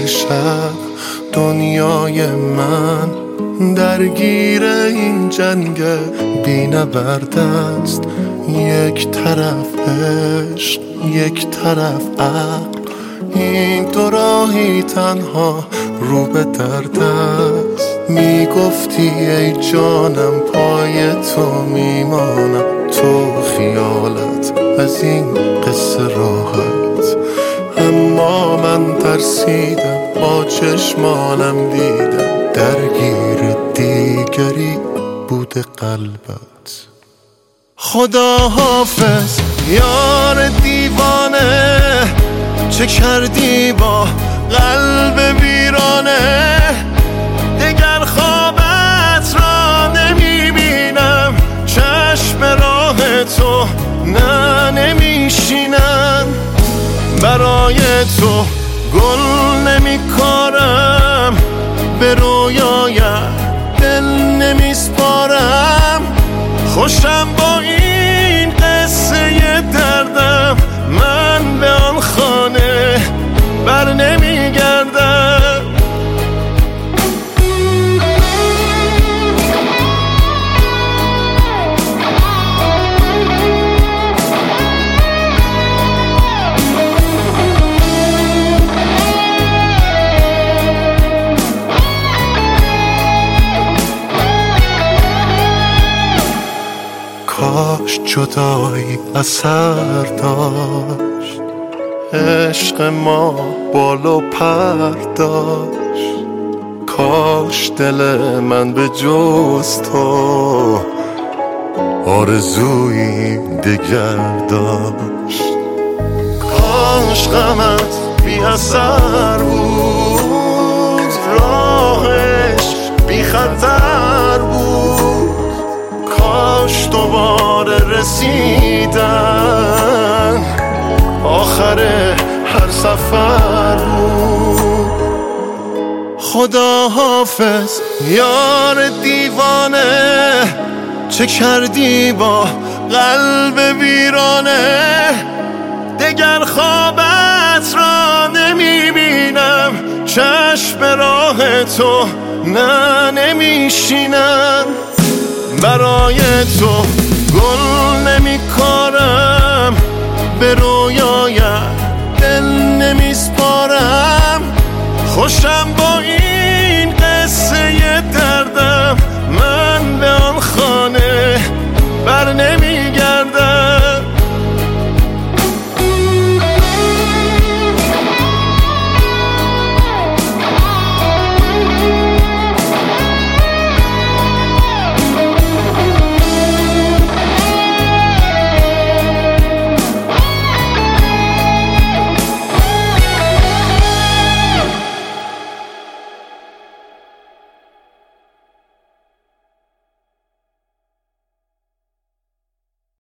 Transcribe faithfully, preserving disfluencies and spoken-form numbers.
شب دنیای من درگیر این جنگ بی نبرد است. یک طرف عشق یک طرف عقل، این دو راهی تنها رو به درد است. میگفتی ای جانم پای تو میمانم، تو خیالت از این قصه راحت. اما من ترسیدم، با چشمانم دیدم درگیر دیگری بوده قلبت. خدا حافظ یار دیوانه، چه کردی با قلب ویرانه؟ دگر خوابت را نمیبینم، چشم راه تو نه نمیشینم. برای تو گل نمیکارم، به رویایت دل نمیسپارم. خوشم با این قصه دردم، من به آن خانه بر نمیگردم. کاش جدایی اثر داشت، عشق ما بال و پر داشت. کاش دل من به جز تو آرزویی دگر داشت. کاش غمت بی اثر بود، راهش بی خطر بود. کاش دوباره رسیدن آخر هر سفر بود. خدا حافظ یار دیوانه، چه کردی با قلب ویرانه؟ دگر خوابت را نمیبینم، چشم راه تو نه نمیشینم. برای تو گل نمیکارم، به رویایت دل نمیسپارم. خوشم با این